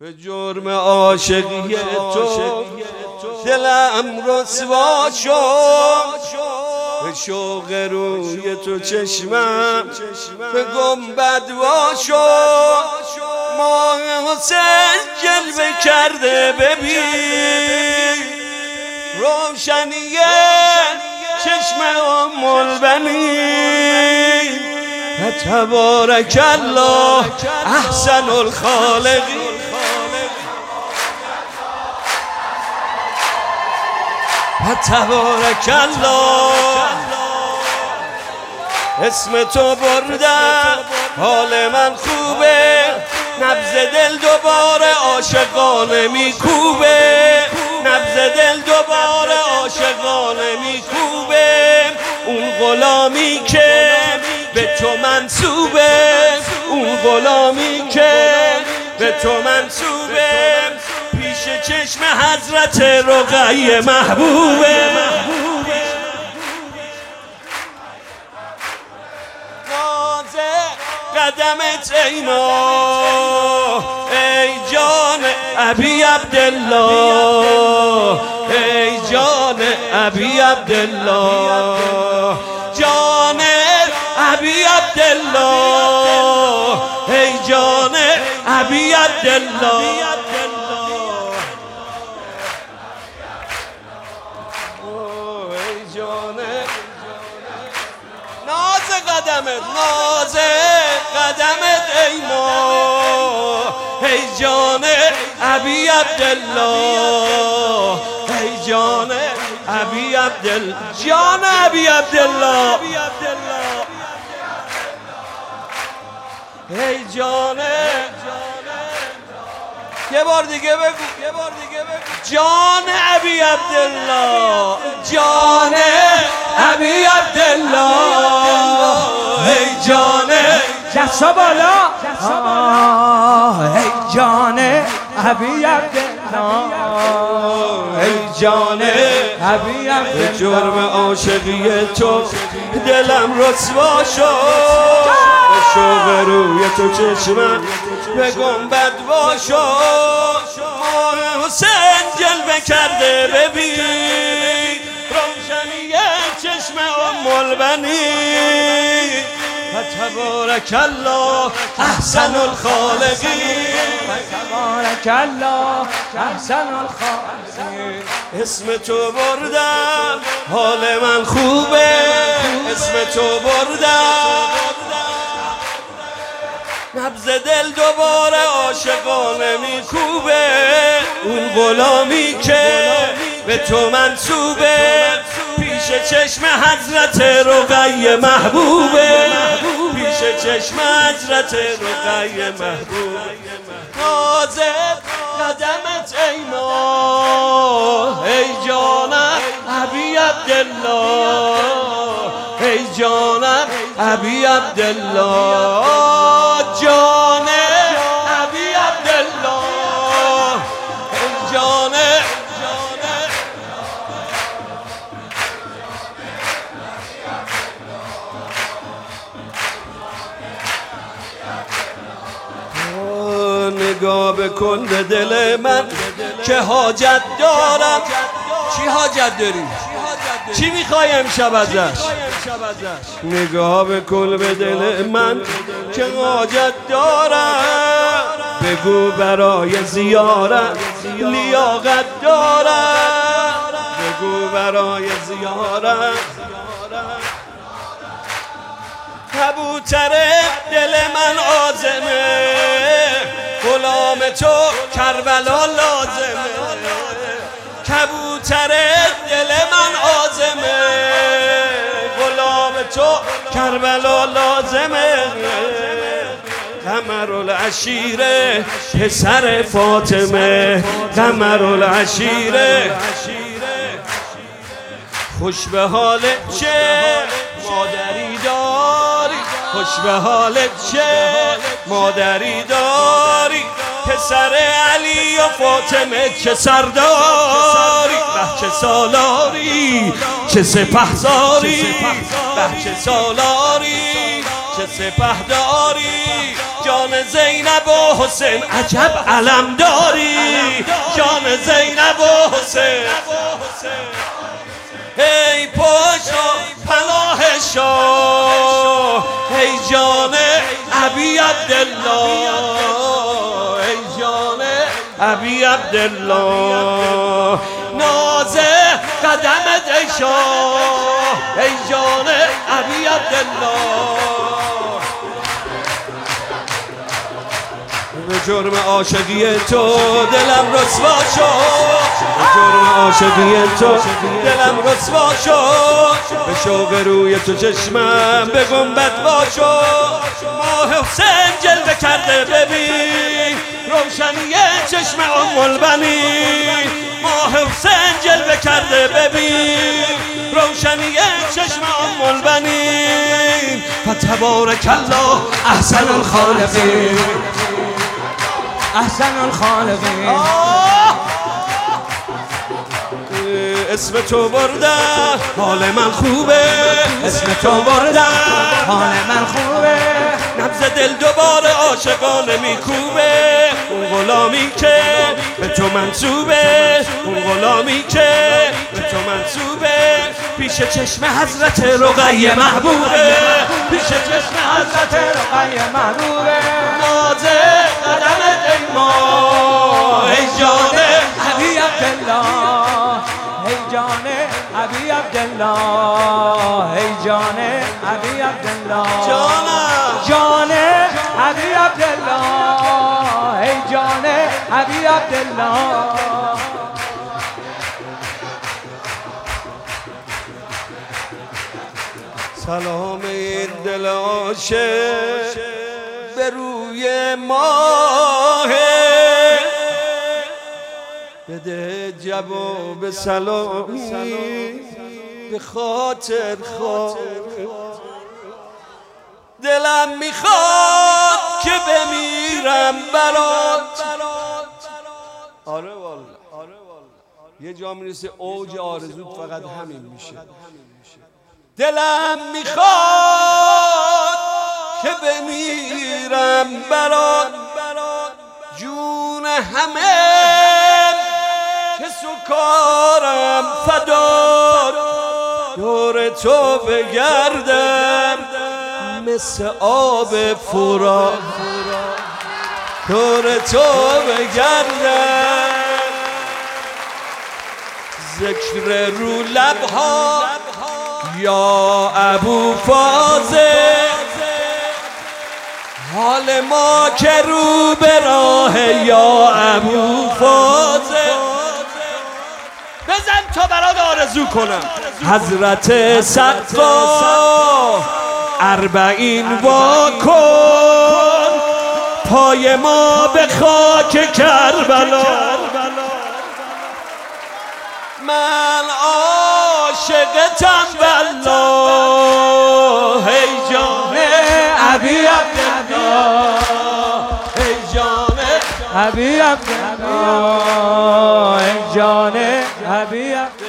به جرم عاشقی تو دلم رسوا شد، به شوق روی تو چشمم به گنبد وا شد. ماه حسین جلوه کرده ببین، روشنی چشم ام البنین. تبارک الله احسن الخالقین. تبارک الله اسم تو بردم، حال من خوبه، نبض دل دوباره عاشقانه میکوبه، نبض دل دوباره عاشقانه میکوبه. اون غلامی که به تو منصوبه، اون غلامی که به تو منصوبه، پیش چشم حضرت رقیه محبوبه. نازه قدمت ای ما، ای جان ابی عبدالله، ای جان ابی عبدالله، جان ابی عبدالله، ای جان ابی عبدالله. ناز قدمت ای ما، ای جان ابی عبدالله، ای جان ابی عبدالله، جان ابی عبدالله، ای جان. یه بار دیگه بگو، جان ابی عبدالله، جان ابی عبدالله، ای جان دستا بالا، ای جان ابی عبدالله، ای جان ابی عبدالله. به جرم عاشقی تو دلم رسوا شد، به شوق روی تو چشمم به گنبد وا شد. ماه حسین جلوه کرده ببین، روشنی چشم ام البنین. تبارک الله احسن الخالقین، تبارک الله احسن الخالقین. اسم تو بردم، حال من خوبه، اسم تو بردم، نبض دل دوباره عاشقانه میکوبه. اون غلامی که به تو منصوبه، پیش چشم حضرت رقیه محبوبه، پیش چشم حضرت رقیه محبوبه. نازه قدمت ای ما، ای جانم ابی عبدالله، ای جانم ابی عبدالله، جان ابی عبدالله، ای جان. نگاه بکن به دل من که حاجت دارم. چی حاجت داری؟ چی میخوای امشب ازش؟ نگاه بکن به دل من که حاجت دارم، بگو برای زیارت لیاقت دارم، بگو برای زیارت. کبوتر دل من عازمه، غلام تو کربلا لازمه. کبوتر دل من عازمه، غلام تو کربلا لازمه. قمرالعشیره پسر فاطمه، قمرالعشیره خوش به حالت چه مادری داری، خوش به حالت چه مادری داری. پسر علی و فاطمه چه سرداری، به چه سالاری، چه سپهداری، به چه سالاری، چه سپهداری. جان زینب و حسین عجب علم داری جان زینب و حسین ای پاشا پناه شاه ای جان ابی عبدالله ای جان ابی عبدالله ناز قدمت ای شاه ای جان ابی عبدالله به جرم عاشقی تو دلم رسوا شد به جرم عاشقی تو دلم رسوا شد به شوق روی تو چشمم به گنبد وا شد ماه حسین جلوه کرده ببین روشنی چشم ام البنین ماه حسین جلوه کرده ببین روشنی چشم ام البنین فتبارک الله احسن الخالقین احسن الخالقین اسم تو بردم حال من خوبه اسم تو بردم حال من خوبه نبض دل دوباره عاشقانه میکوبه اون غلامی که به تو منصوبه اون غلامی که به تو منصوبه پیش چشم حضرت رقیه محبوبه پیش چشم حضرت رقیه محبوبه ناز قدمت ای ما ای جان ابی عبدالله ای جان ابی عبدالله ای جان ابی عبدالله جان ابی عبدالله ای جان ابی عبدالله سلام این دل عاشق به روی ماه بده جواب سلامی به خاطر خواه دلم میخواد که بمیرم برات آره والا یه جا میرسه اوج آرزوت فقط همین میشه دلم میخواد که بمیرم برات جون همه کس و کارم فدار دور تو بگردم مثل آب فرات دور تو بگردم ذکر رو لبها یا ابو فاضل حال ما که رو به راه یا ابو فاضل بزن تا برات آرزو کنم حضرت صفا 40 وا کن پای ما به خاک کربلا من عاشقتم والله ای جان ابی عبدالله ای جان ابی عبدالله ای جان ابی عبدالله